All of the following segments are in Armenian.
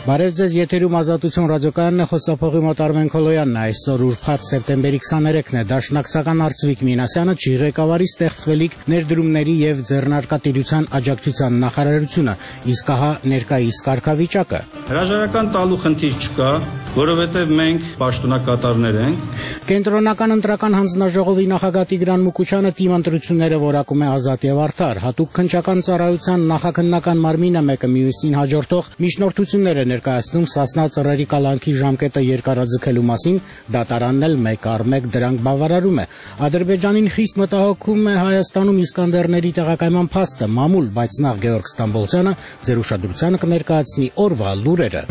Բարև ձեզ, եթերում Ազատություն ռադիոկայանն է, խոսափողի մոտ Արմեն Քոլոյանն է, այսօր ուրբաթ սեպտեմբերի 23-ն է, դաշնակցական Արծվիկ Մինասյանը չի ղեկավարի ստեղծվելիք ներդրումների եւ ձեռնարկատիրության աջակցության նախարարությունը, իսկ ահա ներկայիս կարգավիճակը։ Հրաժարական տալու խնդիր չկա, որովհետեւ մենք պաշտոնակատարներ ենք։ Կենտրոնական ընտրական հանձնաժողովի նախագահ Տիգրան Մուկուչյանը թիմ ընտրությունները որակում է ազատ եւ արդար, հատուկ քննչական ծառայության նախաքննական մարմինը մեկը մյուսին հաջորդող միջնորդություններ է ներկայացնում Սասնա ծռերի կալանքի ժամկետը երկարաձգելու մասին, դատարանն էլ մեկ առ մեկ դրանք բավարարում է։ Ադրբեջանին խիստ մտահոգում է Հայաստանում Իսկանդերների տեղակայման փաստը, մամուլ, բայց նախ Գեորգ Ստամբոլցյանը ձեր ուշադրությանը կներկայացնի օրվա լուրերը։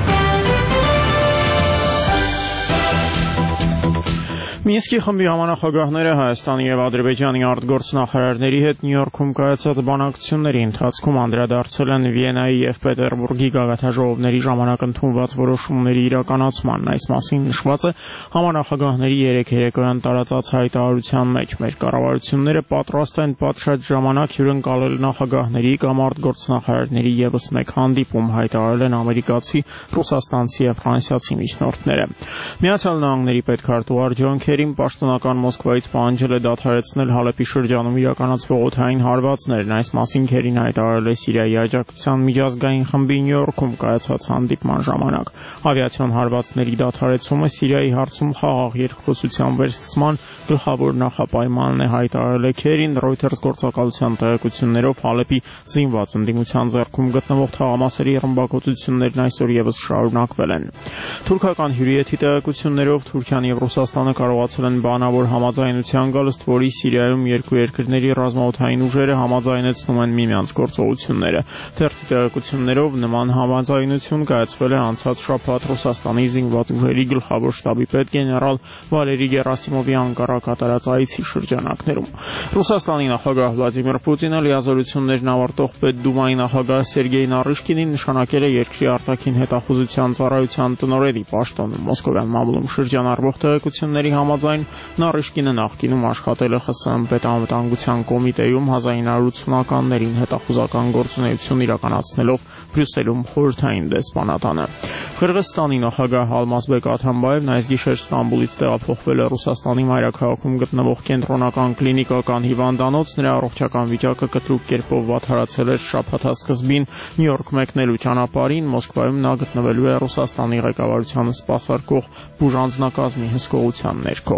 Մինսկի խմբի համանախագահները Հայաստանի եւ Ադրբեջանի արտգործնախարարների հետ Նյու Յորքում կայացած բանակցությունների ընթացքում անդրադարձել են Վիեննայի եւ Պետերբուրգի գագաթաժողովների ժամանակ ընդունված որոշումների իրականացմանն։ Այս մասին նշված է համանախագահների երեկոյան տարածած հայտարարության մեջ։ Մեր կառավարությունները պատրաստ են պատշաճ ժամանակ հյուրընկալել նախագահների կամ արտգործնախարարների եւս մեկ հանդիպում, հայտարարել են ամերիկացի, ռուսաստանցի եւ ֆրանսիացի միջնորդները։ Միացյալ Նահանգների պետքարտուղար Ջոն Քերին պաշտոնական Մոսկվայից պահանջել է դադարեցնել Հալեպի շրջանում իրականացվող օդային հարվածներն։ Այս մասին Քերին հայտարարել է Սիրիայի աջակցության միջազգային խմբի Նյու Յորքում կայացած հանդիպման ժամանակ։ Ավիացիոն հարվածների դադարեցումը Սիրիայի հարցում խաղաղ երկխոսության վերսկսման գլխավոր նախապայմանն է, հայտարարել է Քերին։ Reuters գործակալության տեղեկություններով Հալեպի զինված ընդդիմության ձեռքում գտնվող թաղամասերի ռմբակոծություններն այսօր եւս շարունակվել են։ Թուրքական հյուրիեթի տեղեկություններով Թուրքիան եւ Ռուսաստանը կարողացել են բանավոր համաձայնության գալ, ըստ որի Սիրիայում երկու երկրների ռազմաօդային ուժերը համաձայնեցնում են միմյանց գործողությունները։ Թերթի տեղեկություններով նման համաձայնություն կայացվել է անցած շաբաթ Ռուսաստանի զինված ուժերի գլխավոր շտաբի պետ գեներալ Վալերի Գերասիմովի Անկարա կատարած այցի շրջանակներում։ Ռուսաստանի նախագահ Վլադիմիր Պուտինը լիազորություններն ավարտող Պետդումայի նախագահ Սերգեյ Նարիշկինին նշանակել է երկրի արտաքին հետախուզության ծառայության տնօրենի պաշտոնում։ Մոսկովյան մամուլում շրջանառվող տեղեկությունների համաձայն Նարիշկինը նախկինում աշխատել է ԽՍՀՄ պետանվտանգության կոմիտեում 1980-ականներին հետախուզական գործունեություն իրականացնելով Բրյուսելում խորհրդային դեսպանատանը։ Қырғызստանի նախագահ Ալմազբեկ Աթամբաևն այս գիշեր Ստամբուլից տեղափոխվել է Ռուսաստանի մայրաքաղաքում գտնվող կենտրոնական կլինիկական հիվանդանոց։ Նրա առողջական վիճակը կտրուկ կերպով վատթարացել էր շաբաթասկզբին Նյու Յորք մեկնելու ճանապարհին։ Մոսկվայում նա գտնվելու է Ռուսաստանի ղեկավարությանը սպասարկող բուժանձնակազմի հսկողության ներքո։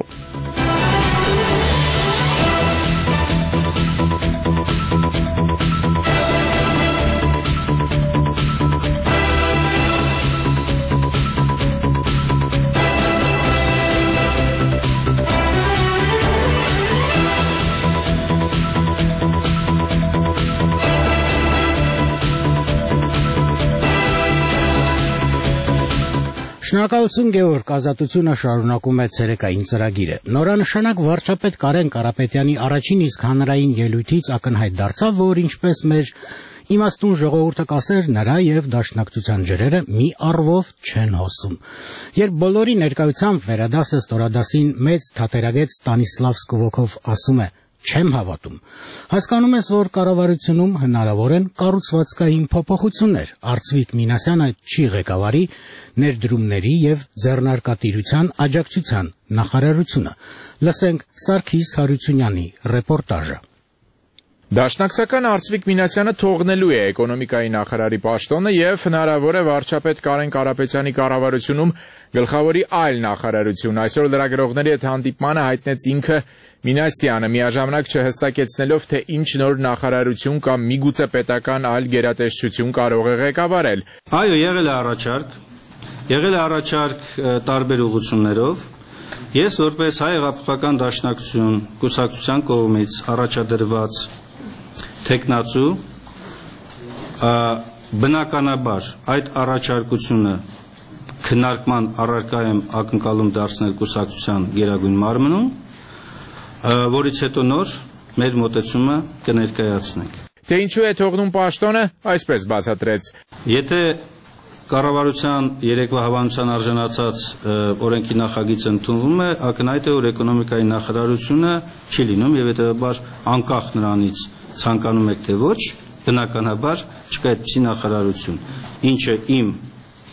Շնորհակալություն Գեորգ, Ազատությունը շարունակում է ցերեկային ծրագիրը։ Նորանշանակ վարչապետ Կարեն Կարապետյանի առաջին իսկ հանրային ելույթից ակնհայտ դարձավ, որ ինչպես մեր իմաստուն ժողովուրդը կասեր, նրա եւ դաշնակցության ջրերը մի առվով չեն հոսում։ Երբ բոլորի ներկայությամբ վերադասը ստորադասին մեծ թատերագետ Ստանիսլավ Սկվոկով ասում է. Չեմ հավատում։ Հասկանում ես, որ կառավարությունում հնարավոր են կառուցվածքային փոփոխություններ։ Արծվիկ Մինասյանը չի ղեկավարի ներդրումների եւ ձեռնարկատիրության աջակցության նախարարությունը։ Լսենք Սարգիս Հարությունյանի ռեպորտաժը։ Դաշնակցական Արծվիկ Մինասյանը թողնելու է էկոնոմիկայի նախարարի պաշտոնը եւ հնարավոր է վարչապետ Կարեն Կարապետյանի կառավարությունում գլխավորի այլ նախարարություն։ Այսօր լրագրողների հետ հանդիպմանը հայտնեց ինքը Մինասյանը, միաժամանակ չհստակեցնելով, թե ինչ նոր նախարարություն կամ միգուցե պետական այլ գերատեսչություն կարող է ղեկավարել։ Այո, եղել է առաջարկ տարբեր ուղղություններով։ Ես որպես հայ հեղափոխական դաշնակցություն կուսակցության կողմից առաջադրված թեկնածու բնականաբար այդ առաջարկությունը քննարկման առարկա եմ ակնկալում դարձնել կուսակցության գերագույն մարմնում, որից հետո նոր մեր մոտեցումը կներկայացնենք։ Թե ինչու է թողնում պաշտոնը, այսպես բացատրեց։ Եթե կառավարության երեկվա հավանության արժանացած օրենքի նախագիծը ընդունվում է, ակնհայտ է, որ էկոնոմիկայի նախարարությունը չի լինում եւ հետեւաբար անկախ նրանից ցանկանում եք թե ոչ, բնականաբար չկա այդպիսի նախարարություն, ինչը իմ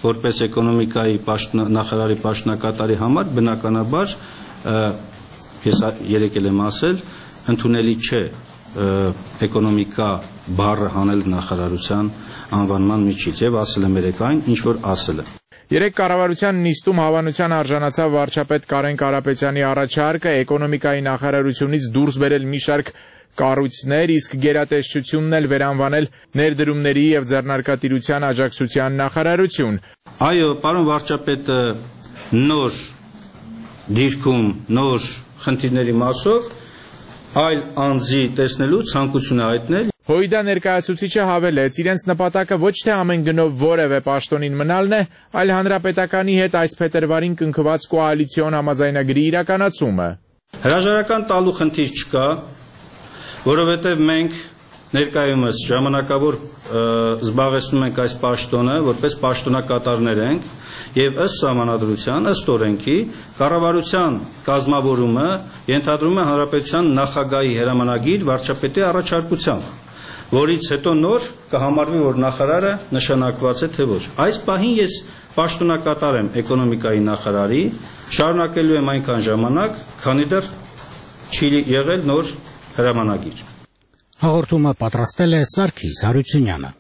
որպես էկոնոմիկայի նախարարի պաշտոնակատարի համար բնականաբար ես երեք էլ եմ ասել, ընդունելի չէ էկոնոմիկա բառը հանել նախարարության անվանման միջից եւ ասել եմ երեք այն, ինչ որ ասել եմ։ Երեք կառավարության նիստում հավանության արժանացավ վարչապետ Կարեն Կարապետյանի առաջարկը էկոնոմիկայի նախարարությունից դուրս բերել մի շարք կառույցներ, իսկ գերատեսչությունն էլ վերանվանել ներդրումների եւ ձեռնարկատիրության աջակցության նախարարություն։ Այո, պարոն վարչապետը նոր դիրքում, նոր խնդիրների մասով այլ անձի տեսնելու ցանկություն է հայտնել։ Հույդա ներկայացուցիչը հավելեց, իրենց նպատակը ոչ թե ամեն գնով որևէ պաշտոնին մնալն է, այլ հանրապետականի հետ այս փետրվարին կնքված կոալիցիոն համաձայնագրի իրականացումը։ Հրաժարական տալու խնդիր չկա, որովհետև մենք ներկայումս ժամանակավոր զբաղեցնում ենք այս պաշտոնը, որպես պաշտոնակատարներ ենք, եւ ըստ սահմանադրության, ըստ օրենքի, կառավարության կազմավորումը ենթադրում է հանրապետության նախագահի հրամանագիր վարչապետի առաջարկությամբ, որից հետո նոր կհամարվի, որ նախարարը նշանակված է թե ոչ։ Այս պահին ես պաշտոնակատար եմ էկոնոմիկայի նախարարի, շարունակելու եմ այնքան ժամանակ, քանի դեռ չի եղել նոր հրամանագիր։ Հաղորդումը պատրաստել է Սարգիս Հարությունյանը։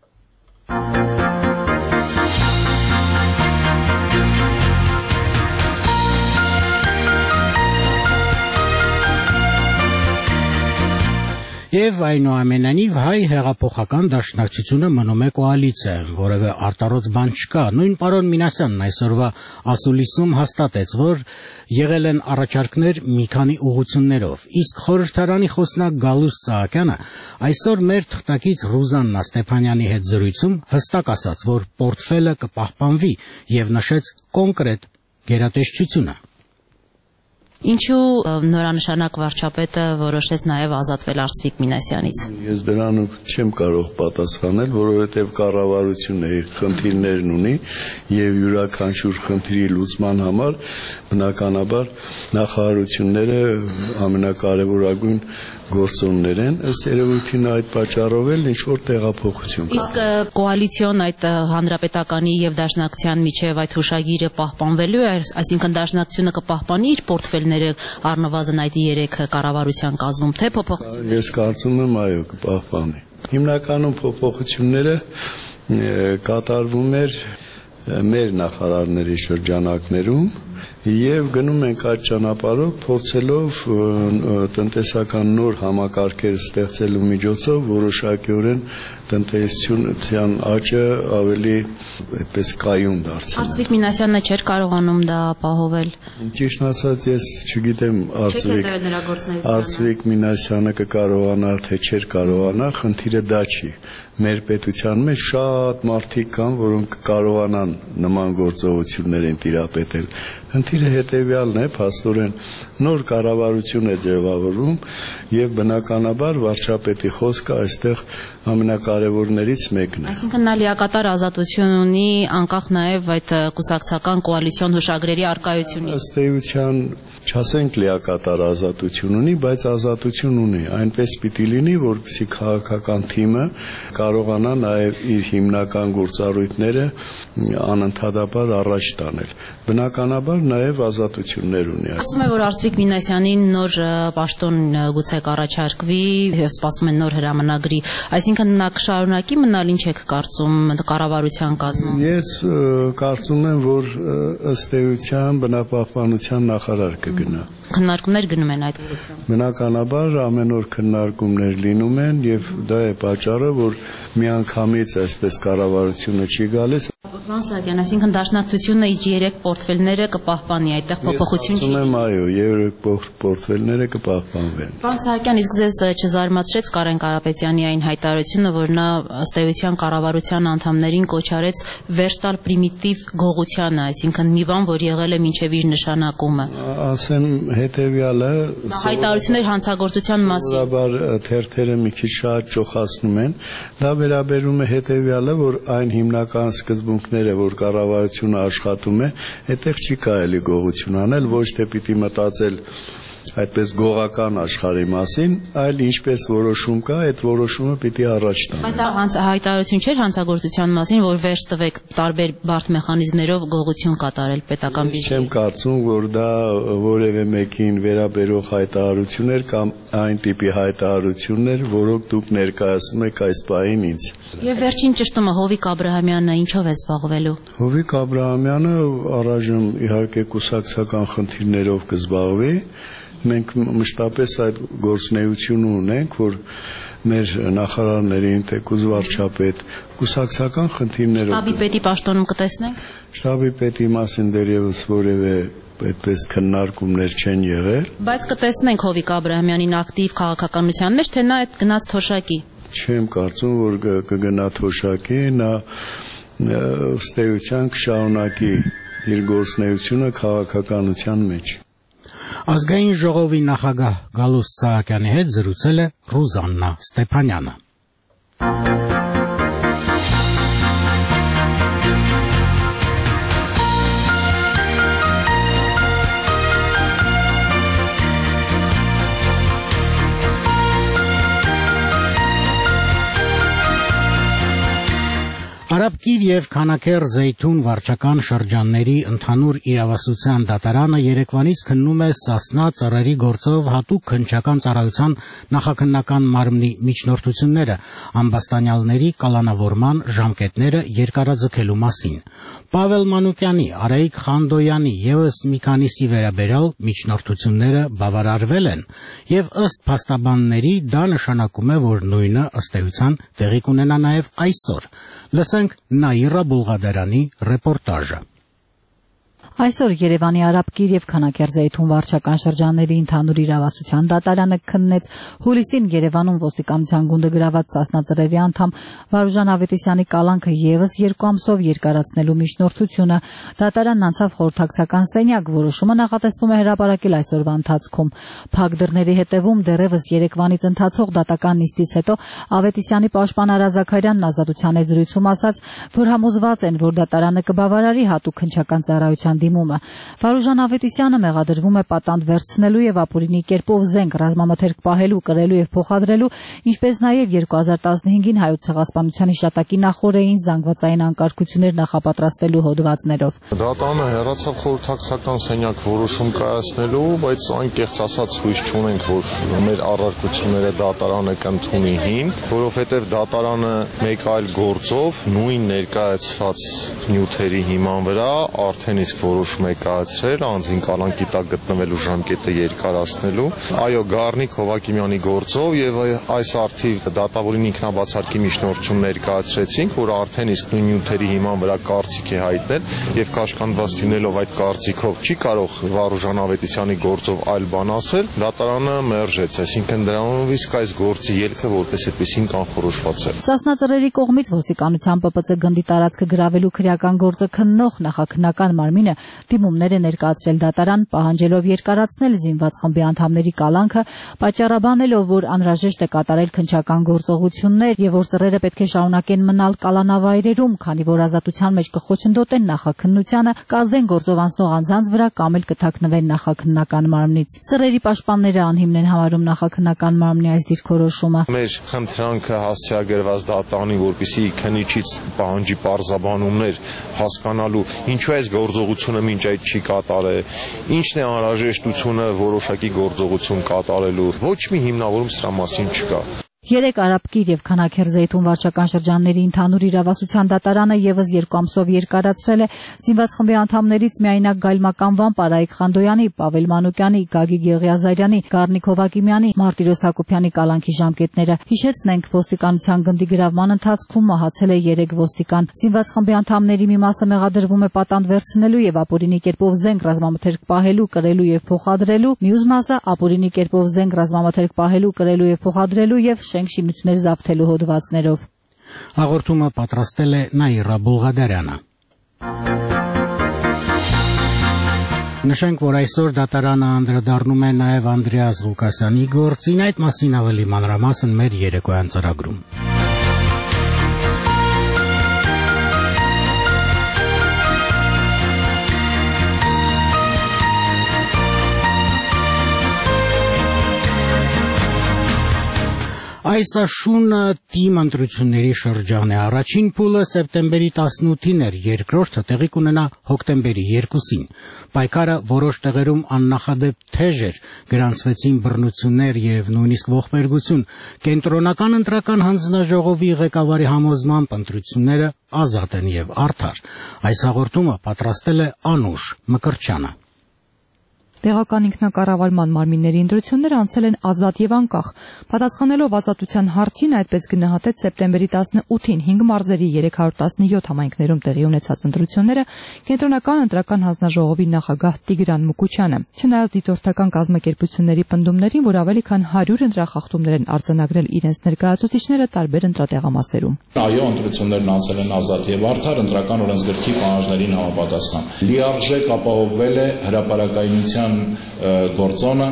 Եվ այնուամենայնիվ հայ հեղափոխական դաշնակցությունը մնում է կոալիցիայում, որևէ արտարոց բան չկա։ Նույն պարոն Մինասյանն այսօրվա ասուլիսում հաստատեց, որ եղել են առաջարկներ մի քանի ուղղություններով, իսկ խորհրդարանի խոսնակ Գալուստ Սահակյանը այսօր մեր թղթակից Ռուզաննա Ստեփանյանի հետ զրույցում հստակ ասաց, որ պորտֆելը կպահպանվի եւ նշեց կոնկրետ գերատեսչությունը։ Ինչու նորանշանակ վարչապետը որոշեց նաև ազատվել Արծվիկ Մինասյանից։ Ես դրանով չեմ կարող պատասխանել, որովհետև կառավարությունը իր խնդիրներն ունի եւ յուրաքանչյուր խնդրի լուծման համար բնականաբար նախարարությունները ամենակարևորագույն գործոններ են, ըստ երևույթին այդ պատճառով էլ ինչ որ տեղափոխություն կա։ Իսկ կոալիցիոն այդ հանրապետականի եւ դաշնակցության միջև այդ հուշագիրը պահպանվելու է, այսինքն դաշնակցությունը կպահպանի իր պորտֆելները առնվազն այդ 3 կառավարության կազմում, թե փոփոխություններ։ Ես կարծում եմ այո կպահպանի։ Հիմնականում փոփոխությունները կատարվում էր մեր նախարարների շրջանակներում եւ գնում ենք այդ ճանապարհով փորձելով տնտեսական նոր համակարգեր ստեղծելու միջոցով որոշակիորեն տնտեսության աճը ավելի այդպես կայուն դարձնել։ Արծվիկ Մինասյանը չէր կարողանում դա ապահովել։ Ճիշտ ասած ես չգիտեմ Արծվիկ Մինասյանը կկարողանա թե չէր կարողանա, խնդիրը դա չի։ Մեր պետության մեջ շատ մարդիկ կան, որոնք կարողանան նման գործողություններին տիրապետել։ Խնդիրը հետևյալն է, փաստորեն նոր կառավարություն է ձևավորվում եւ բնականաբար վարչապետի խոսքը այստեղ ամենակարևորներից մեկն է։ Այսինքն նա լիակատար ազատություն ունի անկախ նաեւ այդ կուսակցական կոալիցիոն հուշագրերի առկայությունից։ Ըստ էության չասենք լիակատար ազատություն ունի, բայց ազատություն ունի։ Այնպես պիտի լինի, որպեսզի քաղաքական թիմը կարողանա նաև իր հիմնական գործառույթները անընդհատաբար առաջ տանել։ Բնականաբար նաև ազատություններ ունի։ Ասում է, որ Արծվիկ Մինասյանին նոր պաշտոն գուցե կառաջարկվի, սպասում են նոր հրամանագրի, այսինքն նա կշարունակի մնալ, ինչ եք կարծում կառավարության կազմում։ Ես կարծում եմ, որ ըստ էության բնապահպանության նախարար կգնա։ Քննարկումներ գնում են այդ ուղղությամբ։ Բնականաբար ամեն օր քննարկումներ լինում են եւ դա է պատճառը, որ միանգամից այսպես կառավարությունը չի գալիս։ Պարոն Սահակյան, այսինքն դաշնակցությունը իր 3 պորտֆելները կպահպանի, այդտեղ փոփոխություն չի։ Ասում եմ այո, 3 պորտֆելները կպահպանվեն։ Պարոն Սահակյան, իսկ ձեզ չզարմացրեց Կարեն Կարապետյանի այն հայտարարությունը, որ նա ըստ էության կառավարության անդամներին կոչ արեց վերջ տալ պրիմիտիվ գողությանը, այսինքն մի բան, որ եղել է մինչև իր նշանակումը։ Ասեմ հետեւյալը, հայտարարություններ հանցագործության մասին։ Սովորաբար թերթերը մի քիչ շատ ճոխացնում են։ Դա վերաբերում է հետեւյալը, որ այն հիմնական սկզբունքները, որ կառավարությունը աշխատում է, այդտեղ չի կարելի գողություն անել, ոչ թե պիտի մտածել այդպես գողական աշխարհի մասին, այլ ինչպես որոշում կա, այդ որոշումը պիտի առաջ տանի։ Այդ հայտարարություն չէր հանցագործության մասին, որ վերջ տվեք տարբեր բարդ մեխանիզմներով գողություն կատարել պետական բյուջեից։ Չեմ կարծում, որ դա որևէ մեկին վերաբերող հայտարարություն էր կամ այն տիպի հայտարարություններ, որոնք դուք ներկայացնում եք այս պահին ինձ։ Եվ վերջին ճշտումը Հովիկ Աբրահամյանը ինչով է զբաղվելու։ Հովիկ Աբրահամյանը առայժմ իհարկե կուսակցական խնդիրներով կզբաղվի։ Մենք մշտապես այդ գործունեությունը ունենք, որ մեր նախարարներին, թեկուզ վարչապետ, կուսակցական խնդիրներով։ Շտաբի պետի պաշտոնում կտեսնենք։ Շտաբի պետի մասին դեռևս որևէ այդպես քննարկումներ չեն եղել։ Բայց կտեսնենք Հովիկ Աբրահամյանին ակտիվ քաղաքականության մեջ, թե նա այդ գնաց թոշակի։ Չեմ կարծում, որ կգնա թոշակի, նա ըստ էության կշարունակի իր գործունեությունը քաղաքականության մեջ։ Ազգային ժողովի նախագահ Գալուստ Սահակյանի հետ զրուցել է Ռուզաննա Ստեփանյանը։ Արաբկիր եւ Քանաքեռ Զեյթուն վարչական շրջանների ընդհանուր իրավասության դատարանը երեկվանից քննում է Սասնա ծառերի գործով հատուկ քննչական ծառայության նախաքննական մարմնի միջնորդությունները, ամբաստանյալների կալանավորման ժամկետները երկարաձգելու մասին։ Պավել Մանուկյանի, Արայիկ Խանդոյանի եւս մի քանիսի վերաբերյալ միջնորդությունները բավարարվել են եւ ըստ փաստաբանների դա նշանակում է, որ նույնը ըստ էության տեղի կունենա նաեւ այսօր։ Լսենք Նաիրա Բուլղադարյանի ռեպորտաժը։ Այսօր Երևանի Արաբկիր եւ Քանաքեռ Զեյթուն վարչական շրջանների ընդհանուր իրավասության դատարանը քննեց հուլիսին Երևանում ոստիկանության գունդը գրաված Սասնա ծռերի անդամ Վարուժան Ավետիսյանի կալանքը եւս 2 ամսով երկարացնելու միջնորդությունը։ Դատարանն անցավ խորհրդակցական սենյակ, որոշումը նախատեսվում է հրապարակել այսօրվա ընթացքում։ Փակ դռների հետևում դեռևս Երևանից ընթացող դատական նիստից հետո Ավետիսյանի պաշտպան Արա Զաքարյանն Ազատության եզրույցում ասաց, որ համոզված են, որ դատարանը կբավարարի հատուկ քննչական ծառայության դիմումը։ Վարուժան Ավետիսյանը մեղադրվում է պատանդ վերցնելու եւ ապօրինի կերպով զենք ռազմամթերք պահելու, կրելու եւ փոխադրելու, ինչպես նաեւ 2015-ին հայոց ցեղասպանության հիշատակի նախօրեին զանգվածային անկարգություններ նախապատրաստելու հոդվածներով։ Դատարանը հեռացավ խորհրդակցական սենյակ որոշում կայացնելու, բայց անկեղծ ասած հույս չունենք, որ մեր առարկությունները դատարանը կընդունի հին, որովհետեւ դատարանը մեկ այլ գործով նույն ներկայացված նյութերի հիման վրա արդեն իսկ որոշում է կայացրել անձին կալանքի տակ գտնվելու ժամկետը երկարացնելու։ Այո, Գառնիկ Հովակիմյանի գործով եւ այս արդիվ դատավորին ինքնաբացարկի միջնորդություն ներկայացրեցինք, որ արդեն իսկ նույն նյութերի հիման վրա կարծիք է հայտնել եւ կաշկանդված լինելով այդ կարծիքով չի կարող Վարուժան Ավետիսյանի գործով այլ բան ասել, դատարանը մերժեց, այսինքն դրանով իսկ այս գործի ելքը որպես այդպեսին կանխորոշված է։ Սասնա ծռերի կողմից ոստիկանության ՊՊՑ գնդի տարածքը գրավելու քրեական գործը քննող նախաքննական մարմինը դիմումներ է ներկայացրել դատարան, պահանջելով երկարացնել զինված խմբի անդամների կալանքը, պատճառաբանելով, որ անհրաժեշտ է կատարել քննչական գործողություններ եւ որ ծռերը պետք է շարունակեն մնալ կալանավայրերում, քանի որ ազատության մեջ կխոչընդոտեն նախաքննությանը, կազդեն գործով անցնող անձանց վրա կամ էլ կթաքնվեն նախաքննական մարմնից։ Ծռերի պաշտպանները անհիմն են համարում նախաքննական մարմնի այս դիրքորոշումը։ Մեր խնդրանքը հասցեագրված դատարանին, որպեսզի քննիչից պահանջի պարզաբանումներ հասկանալու ինչու այս գործողությունը մինչ այդ չի կատարել, ինչն է անհրաժեշտությունը որոշակի գործողություն կատարելու։ Ոչ մի հիմնավորում սրա մասին չկա։ 3 Արաբկիր եւ Քանաքեռ Զեյթուն վարչական շրջանների ընդհանուր իրավասության դատարանը եւս 2 ամսով երկարացրել է զինված խմբի անդամներից միայնակ գայլմականվան Արայիկ Խանդոյանի, Պավել Մանուկյանի, Գագիկ Եղիազարյանի, Գառնիկ Հովակիմյանի, Մարտիրոս Հակոբյանի կալանքի ժամկետները։ Հիշեցնենք, ոստիկանության գնդի գրավման ընթացքում մահացել է 3 ոստիկան։ Զինված խմբի անդամների մի մասը մեղադրվում է պատանդ վերցնելու եւ ապօրինի կերպով զենք ռազմամթերք պահելու, կրելու եւ փոխադրելու, մյուս մասը ապօրինի կերպով զենք ռազմամթերք պահելու, կրելու եւ փոխադրելու եւ շենք շինություններ զավթելու հոդվածներով։ Հաղորդումը պատրաստել է Նաիրա Բուլղադարյանը։ Նշենք, որ այսօր դատարանը անդրադառնում է նաև Անդրեաս Ղուկասյանի գործին, այդ մասին ավելի մանրամասն մեր երեկոյան ծրագրում։ Այս աշուն ընտրությունների շրջան է։ Առաջին փուլը սեպտեմբերի 18-ին էր, երկրորդը տեղի կունենա հոկտեմբերի 2-ին։ Պայքարը որոշ տեղերում աննախադեպ թեժ էր, գրանցվեցին բռնություններ եւ նույնիսկ ողբերգություն։ Կենտրոնական ընտրական հանձնաժողովի ղեկավարի համոզմամբ ընտրությունները ազատ են եւ արդար։ Այս հաղորդումը պատրաստել է Անուշ Մկրտչյանը։ Տեղական ինքնակառավարման մարմինների ընտրությունները անցել են ազատ եւ անկախ։ Պատասխանելով ազատության հարցին, այդպես գնահատեց սեպտեմբերի 18-ին 5 մարզերի 317 համայնքներում տեղի ունեցած ընտրությունները Կենտրոնական ընտրական հանձնաժողովի նախագահ Տիգրան Մուկուչյանը։ Չնայած դիտորդական կազմակերպությունների պնդումներին, որ ավելի քան 100 ընտրախախտումներ են արձանագրել իրենց ներկայացուցիչները տարբեր ընտրատեղամասերում։ Այո, ընտրություններն անցել են ազատ եւ արդար ընտրական օրենսգրքի պահանջներին համապատասխան։ Լիարժեք ապահովվել է հրապարակայնության գործոնը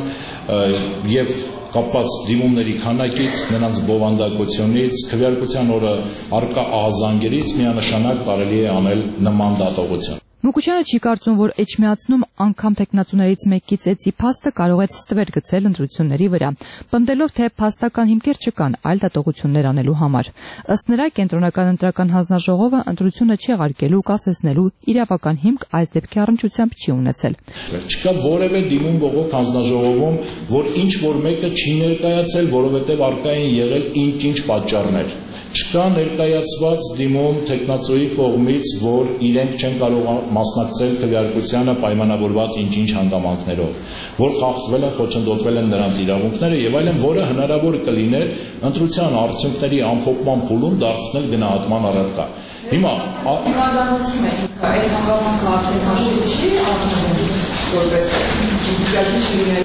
եւ կապված դիմումների քանակից, նրանց բովանդակությունից, քվեարկության օրը արկա ահազանգերից միանշանակ կարելի է անել նման դատողություն։ Մուկուչյանը չի կարծում, որ էջմիածնում անգամ տեխնացուներից մեկից էծի փաստը կարող է ստվեր գցել ընտրությունների վրա, պնդելով, թե փաստական հիմքեր չկան այլ դատողություններ անելու համար։ Ըստ նրա, Կենտրոնական ընտրական հանձնաժողովը ընտրությունը չեղարկելու, կասեցնելու իրավական հիմք այս դեպքի առնչությամբ չի ունեցել։ Չկա որևէ դիմում բողոք հանձնաժողովում, որ ինչ որ մեկը չի ներկայացել, որովհետև արկա են եղել ինչ պատճառներ։ Չկա ներկայացված դիմում տեխնացուի կողմից, որ իրենք չեն կարող մասնակցել քվեարկությանը պայմանավորված ինչ-ինչ հանգամանքներով, որ խախտվել են, խոչընդոտվել են նրանց իրավունքները եւ այլն, որը հնարավոր կլիներ ընտրության արդյունքների ամփոփման փուլում դարձնել գնահատման առարկա։ Հիմա անդամություն է, այդ հանգամանքը արդեն հաշվի չի առնվում որպես վիճակի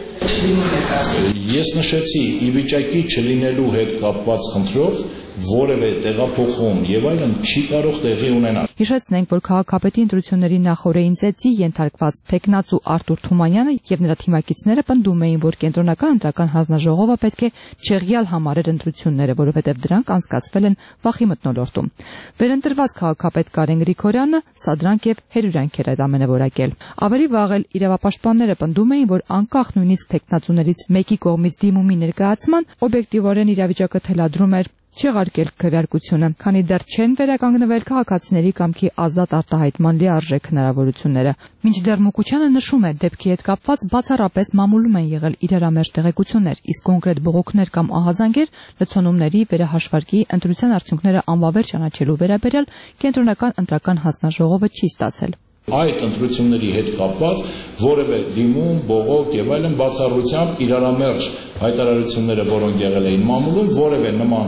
չլինելու։ Ես նշեցի, ի վիճակի չլինելու հետ կապված խնդրով որևէ տեղափոխում եւ այլն չի կարող տեղի ունենալ։ Հիշեցնենք, որ քաղաքապետի ընտրությունների նախօրեին ծեծի ենթարկված տեխնացու Արտուր Թումանյանը եւ նրա թիմակիցները պնդում էին, որ Կենտրոնական ընտրական հանձնաժողովը պետք է չեղյալ համարեր ընտրությունները, որովհետեւ դրանք անցկացվել են վախի մթնոլորտում։ Վերընտրված քաղաքապետ Կարեն Գրիգորյանը սադրանք եւ հերյուրանք էր այդ ամենը որակել։ Ավելի վաղ էլ իրավապաշտպանները պնդում էին, որ անկախ նույնիսկ տեխնացուներից մեկի կողմից դիմումի ներկայացման օբյեկտիվորեն իրավիճակը թելադրում էր չեղարկել քվեարկությունը, քանի դեռ չեն վերականգնվել քաղաքացիների կամքի ազատ արտահայտման լիարժեք հնարավորությունները։ Մինչդեռ Մուկուչյանը նշում է, դեպքի հետ կապված բացառապես մամուլում են եղել իրարամերժ տեղեկություններ, իսկ կոնկրետ բողոքներ կամ ահազանգեր լցոնումների վերահաշվարկի ընտրության արդյունքները անվավեր ճանաչելու վերաբերյալ Կենտրոնական ընտրական հանձնաժողովը չի ստացել։ Այդ ընտրությունների հետ կապված որևէ դիմում, բողոք եւ այլն բացառությամբ իրարամերժ հայտարարությունները, որոնք եղել էին մամուլում, որևէ նման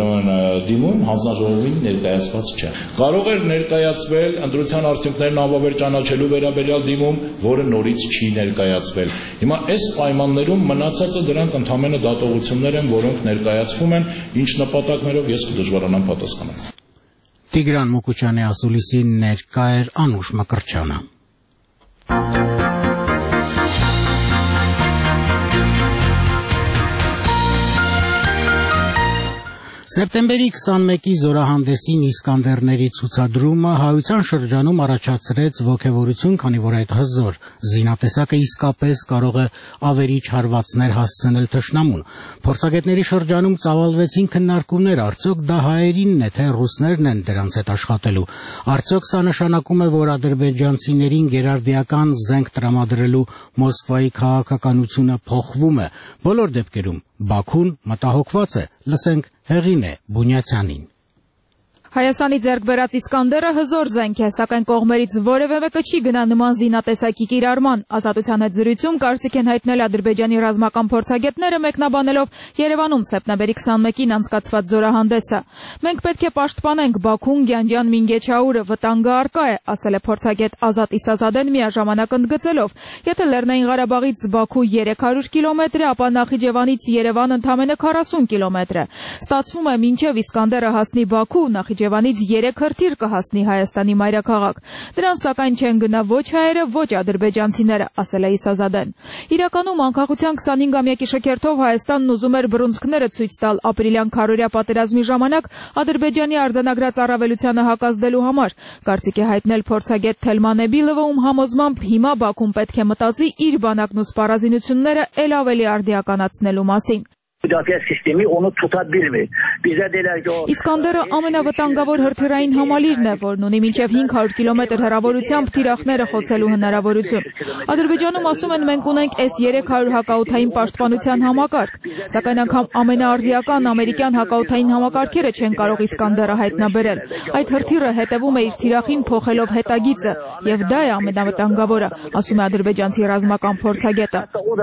դիմում հանձնաժողովին ներկայացված չէ։ Կարող էր ներկայացվել ընտրության արդյունքներն անվավեր ճանաչելու վերաբերյալ դիմում, որը նորից չի ներկայացվել։ Հիմա այս պայմաններում մնացածը դրանք ընդհանրապես դատողություններ են, որոնք ներկայացվում են, ինչ նպատակներով ես կդժվարանամ պատասխանել։ Տիգրան Մուկուչյանի ասուլիսին ներկա էր Անուշ Մկրտչյանը։ Սեպտեմբերի 21-ի զորահանդեսին Իսկանդերների ցուցադրումը հայության շրջանում առաջացրեց ոգևորություն, քանի որ այդ հզոր զինատեսակը իսկապես կարող է ավերիչ հարվածներ հասցնել թշնամուն։ Փորձագետների շրջանում ծավալվեցին քննարկումներ, արդյոք դա հայերինն է, թե ռուսներն են դրանց հետ աշխատելու։ Արդյոք սա նշանակում է, որ ադրբեջանցիներին գերարդիական զենք տրամադրելու Մոսկվայի քաղաքականությունը փոխվում է։ Բոլոր դեպքերում Բաքուն մտահոգված է։ Լսենք Հեղինե Բունյացյանին։ Հայաստանի ձեռք բերած Իսկանդերը հզոր զենք է, սակայն կողմերից որևէ մեկը չի գնա նման զինատեսակի կիրառման։ Ազատության հետ զրույցում կարծիք են հայտնել Ադրբեջանի ռազմական փորձագետները, մեկնաբանելով Երևանում սեպտեմբերի 21-ին անցկացված զորահանդեսը։ Մենք պետք է պաշտպանենք Բաքուն, Գյանջան, Մինգեչաուրը, վտանգը առկա է, ասել է փորձագետ Ազատ Իսազադեն միաժամանակ ընդգծելով. Եթե Լեռնային Ղարաբաղից Բաքու 300 կիլոմետր է, ապա Նախիջևանից Երևան ընդամենը 40 կիլոմետր է։ Ստացվում է, մինչև Իսկանդերը հասնի Բաքու, Նախիջևանից 3 հրթիռ կհասնի Հայաստանի մայրաքաղաք։ Դրան սակայն չեն գնա ոչ հայերը, ոչ ադրբեջանցիները, ասել է Իսազադեն։ Իրականում անկախության 25-ամյակի շքերթով Հայաստանն ուզում էր բռունցքները ցույց տալ ապրիլյան քարորյա պատերազմի ժամանակ Ադրբեջանի արձանագրած առավելությանը հակազդելու համար։ Կարծիք է հայտնել փորձագետ Թելման Էբիլովը, ում համոզմամբ հիմա Բաքուն պետք է մտածի իր բանակն ու սպառազինությունները ել ավելի արդիականացնելու մասին։ Müdafiə sistemi onu tuta bilmir. Bizə deyirlər ki, o Իսկանդերը ամենավտանգավոր հրթիռային համալիրն է, որն ունի մինչև 500 կիլոմետր հեռավորությամբ թիրախները խոցելու հնարավորություն։ Ադրբեջանում ասում են մենք ունենք S-300 հակաօդային պաշտպանության համակարգ, սակայն անգամ ամենաարդիական ամերիկյան հակաօդային համակարգերը չեն կարող Իսկանդերը հայտնաբերել։ Այդ հրթիռը հետևում է իր թիրախին փոխելով հետագիծը, եւ դա է ամենավտանգավորը, ասում է ադրբեջանցի ռազմական փորձագետը։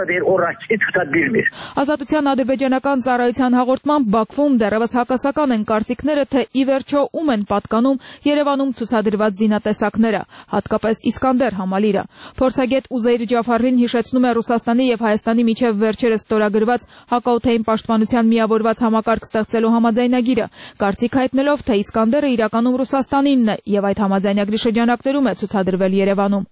Ազատության ադրբեջանական ծառայության հաղորդմամբ Բաքվում դեռևս հակասական են կարծիքները, թե ի վերջո ում են պատկանում Երևանում ցուցադրված զինատեսակները, հատկապես Իսկանդեր համալիրը։ Փորձագետ Ուզեյր Ջաֆարին հիշեցնում է Ռուսաստանի եւ Հայաստանի միջև վերջերս ստորագրված հակաօդային պաշտպանության միավորված համակարգ ստեղծելու համաձայնագիրը, կարծիք հայտնելով, թե Իսկանդերը իրականում Ռուսաստանինն է եւ այդ համաձայնագրի շրջանակներում է ցուցադրվել Երևանում։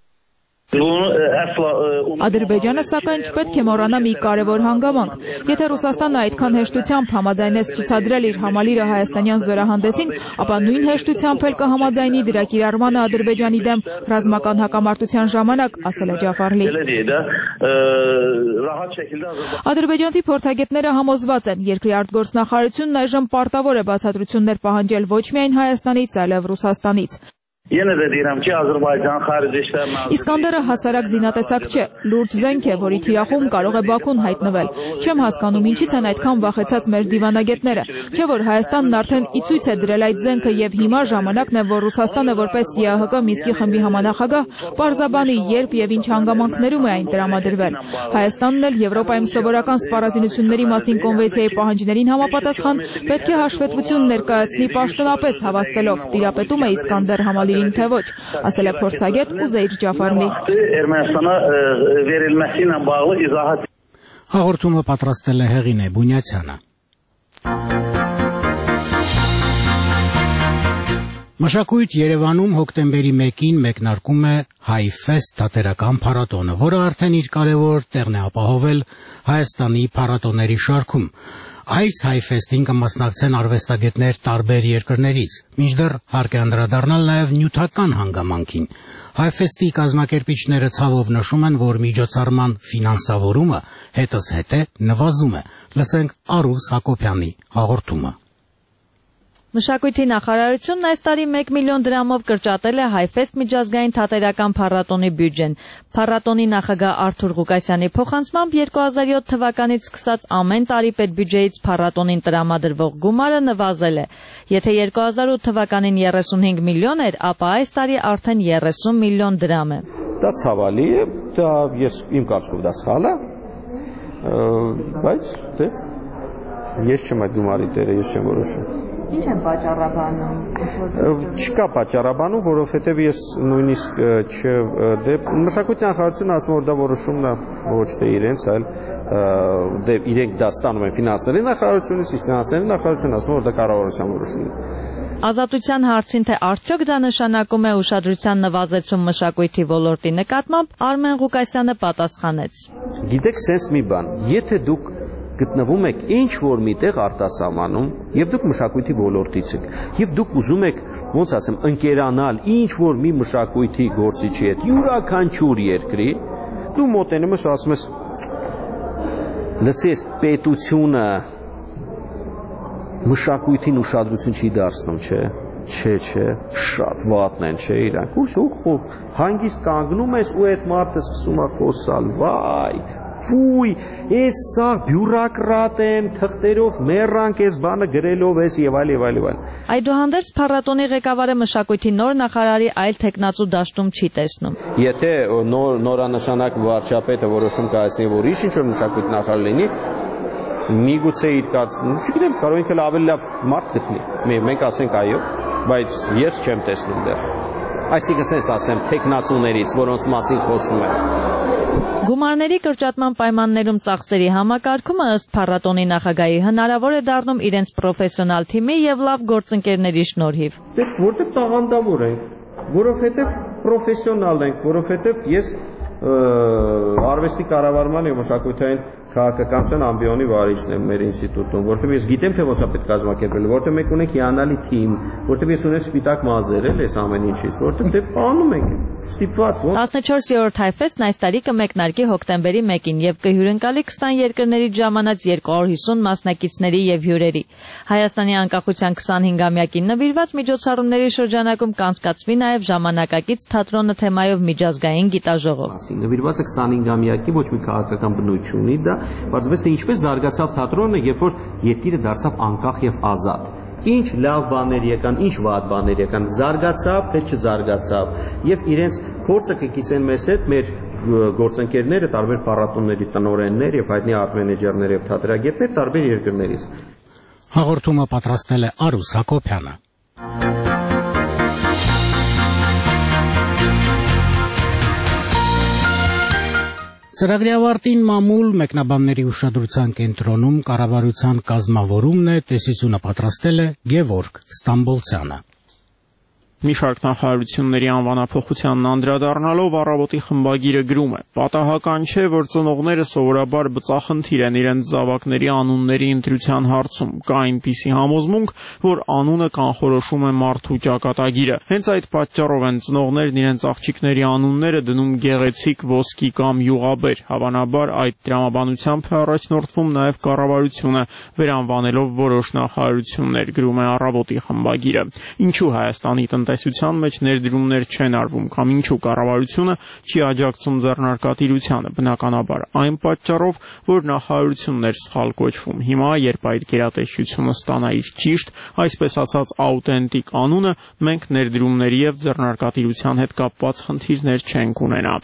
Ադրբեջանը սակայն չպետք է մոռանա մի կարևոր հանգամանք։ Եթե Ռուսաստանը այդքան հեշտությամբ համաձայնեց ցուցադրել իր համալիրը հայաստանյան զորահանդեսին, ապա նույն հեշտությամբ էլ կհամաձայնի դրա կիրառմանը Ադրբեջանի դեմ ռազմական հակամարտության ժամանակ, ասել է Ջաֆարլի։ Ադրբեջանցի փորձագետները համոզված են, երկրի արտգործնախարարությունն այժմ պարտավոր է բացատրություններ պահանջել ոչ միայն Հայաստանից, այլև Ռուսաստանից։ Yenə də deyirəm ki, Azərbaycan Xarici İşlər Nazirliyi Իսկանդերը հասարակ զինատեսակ չէ, լուրջ զենք է, որի թիրախում կարող է Բաքուն հայտնվել։ Չեմ հասկանում ինչից են այդքան վախեցած մեր դիվանագետները։ Չէ՞ որ Հայաստանն արդեն ի ցույց է դրել այդ զենքը եւ հիմա ժամանակն է, որ Ռուսաստանը որպես ԵԱՀԿ Մինսկի խմբի համանախագահ պարզաբանի երբ եւ ինչ հանգամանքներում է այն տրամադրվել։ Հայաստանն էլ Եվրոպայում սովորական սպառազինությունների մասին կոնվենցիայի պահանջներին համապատասխան պետք է հաշվետվություն ներկայացնի պաշտոնապես հավաստելով, տիրապետում է Իսկանդեր համալիրին թե ոչ, ասել է փորձագետ Ուզեյր Ջաֆարլի։ Ermənistana verilməsi ilə bağlı izahat Հաղորդումը պատրաստել է Հեղինե Բունյացյանը։ Մշակույթ Երևանում հոկտեմբերի 1-ին մեկնարկում է HiFest թատերական փառատոնը, որը արդեն իր կարևոր տեղն է ապահովել Հայաստանի փառատոների շարքում։ Այս HiFest-ին կմասնակցեն արվեստագետներ տարբեր երկրներից, մինչդեռ հարկ է անդրադառնալ նաև նյութական հանգամանքին։ HiFest-ի կազմակերպիչները ցավով նշում են, որ միջոցառման ֆինանսավորումը հետզհետե նվազում է։ Լսենք Արուս Հակոբյանի հաղորդումը։ Մշակույթի նախարարությունն այս տարի 1 միլիոն դրամով կրճատել է HiFest միջազգային թատերական փառատոնի բյուջեն։ Փառատոնի նախագահ Արթուր Ղուկասյանի փոխանցմամբ 2007 թվականից սկսած ամեն տարի պետբյուջեից փառատոնին տրամադրվող գումարը նվազել է։ Եթե 2008 թվականին 35 միլիոն էր, ապա այս տարի արդեն 30 միլիոն դրամ է։ Դա ցավալի է, դա իմ կարծիքով դա սխալ է, բայց ես չեմ այդ գումարի տերը, ես չեմ որոշում։ Ինչ են պատճառաբանում։ Չկա պատճառաբանում, որովհետև ես նույնիսկ մշակույթի նախարարությունը ասում որ դա որոշումն է ոչ թե իրենց, այլ իրենք դա ստանում են ֆինանսների նախարարությունից, իսկ ֆինանսների նախարարությունը ասում որ դա կառավարության որոշումն է։ Ազատության հարցին թե արդյոք դա նշանակում է ուշադրության նվազեցում մշակույթի ոլորտի նկատմամբ, Արմեն Ղուկասյանը պատասխանեց։ Գիտեք, sense մի բան, եթե դուք գտնվում եք ինչ-որ միտեղ արտասահմանում եւ դուք մշակույթի ոլորտից եք եւ դուք ուզում եք ոնց ասեմ ընկերանալ ինչ-որ մի մշակույթի գործիչի հետ յուրաքանչյուր երկրի դու մոտենում ես ասում ես լսես պետությունը մշակույթին ուշադրություն չի դարձնում չէ շատ վատն են չէ իրանք ու հանգիստ կանգնում ես ու այդ մարդը սկսում է խոսալ վայ Ֆույ, ես սա բյուրոկրատ եմ, թղթերով մեռանք, ես բանը գրելով ես եւ այլ եւ այլ եւ այլ։ Այդուհանդերձ փառատոնի ղեկավարը մշակույթի նոր նախարարի այլ տեխնացու դաշտում չի տեսնում։ Եթե նորանշանակ վարչապետը որոշում կայացնի, որ ինչ-որ մշակույթի նախարար լինի, միգուցե իր կարծիքով, չգիտեմ, կարող ինքը ավելի լավ մարդ գտնի։ Մենք ասենք այո, բայց ես չեմ տեսնում դեռ։ Այսինքն sense ասեմ տեխնացուներից, որոնց մասին խոսում եմ։ Գումարների կրճատման պայմաններում ծախսերի համակարգումը ըստ փառատոնի նախագահի հնարավոր է դառնում իրենց պրոֆեսիոնալ թիմի եւ լավ գործընկերների շնորհիվ։ Որտեվ տաղանդավոր ենք, որովհետեւ պրոֆեսիոնալ ենք, որովհետեւ ես արվեստի կառավարման եւ մշակութային քաղաքականության ամբիոնի վարիչն եմ մեր ինստիտուտում, որտեղ ես գիտեմ թե ոնց է պետք կազմակերպել, որտեղ մենք ունենք հիանալի թիմ, որտեղ ես ունեմ սպիտակ մազեր էլ այս ամեն ինչից, որտեղ դե անում ենք ստիպված 14-րդ Հայֆեստն այս տարի կմեկնարկի հոկտեմբերի 1-ին եւ կհյուրընկալի 20 երկրներից ժամանած 250 մասնակիցների եւ հյուրերի։ Հայաստանի անկախության 25-ամյակին նվիրված միջոցառումների շրջանակում կանցկացվի նաեւ ժամանակակից թատրոնը թեմայով միջազգային գիտաժողով։ Նվիրված է 25-ամյակի ոչ մի քաղաքական բնույթ չունի դա, բայց թե ինչպես զարգացավ թատրոնը, երբ որ երկիրը դարձավ անկախ եւ ազատ։ Ինչ լավ բաներ եկան, ինչ վատ բաներ եկան, զարգացավ թե չզարգացավ եւ իրենց փորձը կկիսեն մեզ հետ մեր գործընկերները, տարբեր փառատոների տնօրեններ եւ հայտնի արտ-մենեջերներ եւ թատերագետներ տարբեր երկրներից։ Հաղորդումը պատրաստել է Արուս Հակոբյանը։ Ծրագրի ավարտին մամուլ մեկնաբանների ուշադրության կենտրոնում կառավարության կազմավորումն է, տեսությունը պատրաստել է Գևորգ Ստամբոլցյանը։ Մի շարք նախարարությունների անվանափոխությանն անդրադառնալով առավոտի խմբագիրը գրում է. պատահական չէ, որ ծնողները սովորաբար բծախնդիր են իրենց զավակների անունների ընտրության հարցում։ Կա այնպիսի համոզմունք, որ անունը կանխորոշում է մարդու ճակատագիրը։ Հենց այդ պատճառով են ծնողներն իրենց աղջիկների անունները դնում գեղեցիկ, ոսկի կամ յուղաբեր։ Հավանաբար այդ տրամաբանությամբ է առաջնորդվում նաև կառավարությունը, վերանվանելով որոշ նախարարություններ, գրում է առավոտի խմբագիրը։ Ինչու Հայաստանի տնտեսության մեջ ներդրումներ չեն արվում կամ ինչու կառավարությունը չի աջակցում ձեռնարկատիրությանը, բնականաբար այն պատճառով, որ նախարարությունն էր սխալ կոչվում։ Հիմա, երբ այդ գերատեսչությունը ստանա իր ճիշտ, այսպես ասած աուտենտիկ անունը, մենք ներդրումների եւ ձեռնարկատիրության հետ կապված խնդիրներ չենք ունենա։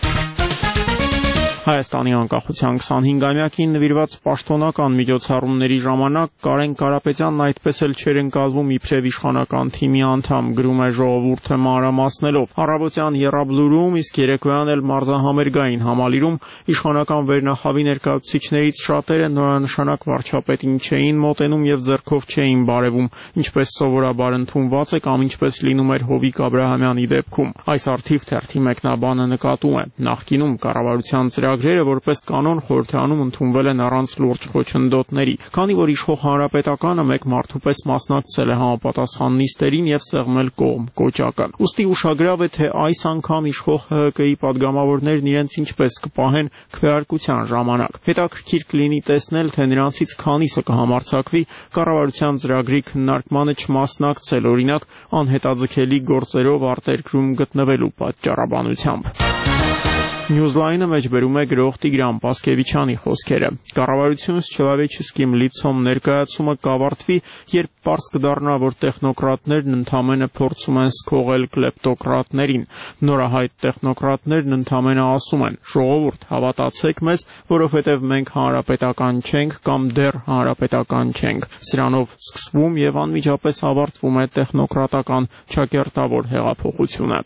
Հայաստանի անկախության 25-ամյակին նվիրված պաշտոնական միջոցառումների ժամանակ Կարեն Կարապետյանն այդպես էլ չէր ընկալվում իբրև իշխանական թիմի անդամ, գրում է ժողովուրդը մանրամասնելով։ Առավոտյան եռաբլուրում, իսկ երեկոյան էլ մարզահամերգային համալիրում իշխանական վերնախավի ներկայացուցիչներից շատերը նորանշանակ վարչապետին չէին մոտենում եւ ձեռքով չէին բարևում, ինչպես սովորաբար ընդունված է կամ ինչպես լինում էր Հովիկ Աբրահամյանի դեպքում։ Այս արդիվ թերթի մեկնաբանը նկատում է. նախկինում կառավարության ծրագրերը որպես կանոն խորհրդանում ընդունվել են առանց լուրջ խոչընդոտների, քանի որ իշխող հանրապետականը մեկ մարդու պես մասնակցել է համապատասխան նիստերին եւ սեղմել կողմ կոճակը։ Ուստի ուշագրավ է, թե այս անգամ իշխող ՀՀԿ-ի падգամավորներն իրենց ինչպես կպահեն քվեարկության ժամանակ։ Հետաքրքիր կլինի տեսնել, թե նրանցից քանիսը կհամարձակվի կառավարության ծրագրի քննարկմանը չմասնակցել, օրինակ անհետաձգելի գործերով արտերկրում գտնվելու պատճառաբանությամբ։ Newsline-ը մեջբերում է գրող Տիգրան Պասկևիչյանի խոսքերը։ Կառավարությունից չլավեչիսկիմ լիցոմ ներկայացումը կավարտվի, երբ պարզ կդառնա, որ տեխնոկրատներն ընդամենը փորձում են սքողել կլեպտոկրատներին։ Նորահայտ տեխնոկրատներն ընդամենը ասում են. ժողովուրդ, հավատացեք մեզ, որովհետև մենք հանրապետական չենք կամ դեռ հանրապետական չենք։ Սրանով սկսվում եւ անմիջապես ավարտվում է տեխնոկրատական ճակերտավոր հեղափոխությունը։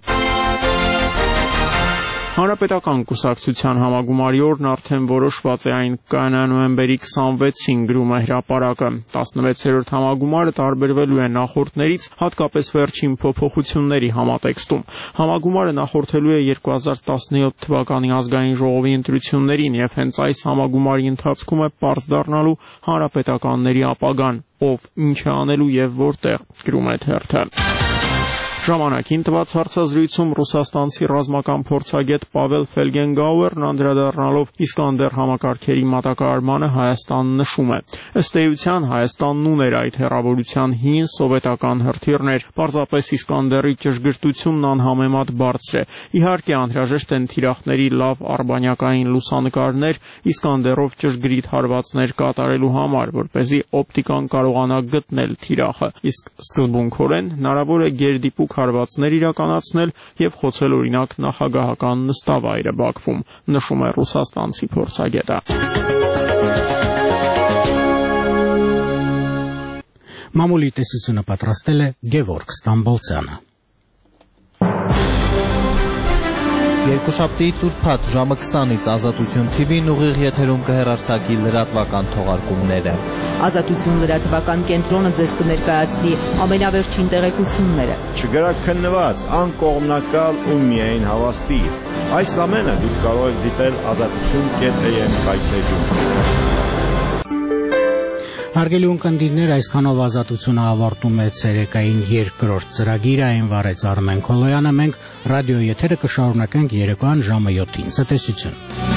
Հանրապետական կուսակցության համագումարի օրն արդեն որոշված է, այն կանա նոյեմբերի 26-ին, գրում է հրապարակը։ 16-րդ համագումարը տարբերվելու է նախորդներից, հատկապես վերջին փոփոխությունների համատեքստում։ Համագումարը նախորդելու է 2017 թվականի ազգային ժողովի ընտրություններին եւ հենց այս համագումարի ընթացքում է պարզ դառնալու հանրապետականների ապագան, ով ինչ է անելու եւ որտեղ, գրում է թերթը։ Ժամանակին տված հարցազրույցում ռուսաստանցի ռազմական փորձագետ Պավել Ֆելգենգաուերն անդրադառնալով Իսկանդեր համակարգերի մատակարարմանը Հայաստանը նշում է. ըստ էության Հայաստանն ուներ այդ հեռավորության հին սովետական հրթիռներ, պարզապես Իսկանդերի ճշգրտությունն անհամեմատ բարձր է։ Իհարկե անհրաժեշտ են թիրախների լավ արբանյակային լուսանկարներ Իսկանդերով ճշգրիտ հարվածներ կատարելու համար, որպեսզի օպտիկան կարողանա գտնել թիրախը, իսկ սկզբունքորեն հնարավոր է գերդիպուկ հարվածներ իրականացնել եւ խոցել օրինակ նախագահական նստավայրը Բաքվում, նշում է ռուսաստանցի փորձագետը։ Մամուլի տեսությունը պատրաստել է Գևորգ Ստամբոլցյանը։ Երկուշաբթիից ուրբաթ ժամը 20-ից Ազատություն TV-ն ուղիղ եթերում կհեռարձակի լրատվական թողարկումները։ Ազատություն լրատվական կենտրոնը ձեզ կներկայացնի ամենավերջին տեղեկությունները։ Չգրաքննված, անկողմնակալ ու միայն հավաստի։ Այս ամենը դուք կարող եք դիտել azatutun.am կայքեջում։ Հարգելի ունկնդիրներ, այսքանով Ազատությունը ավարտում է ցերեկային երկրորդ ծրագիրը, այն վարեց Արմեն Քոլոյանը, մենք ռադիո եթերը կշարունակենք երեկոյան ժամը 7-ին։ Ցտեսություն։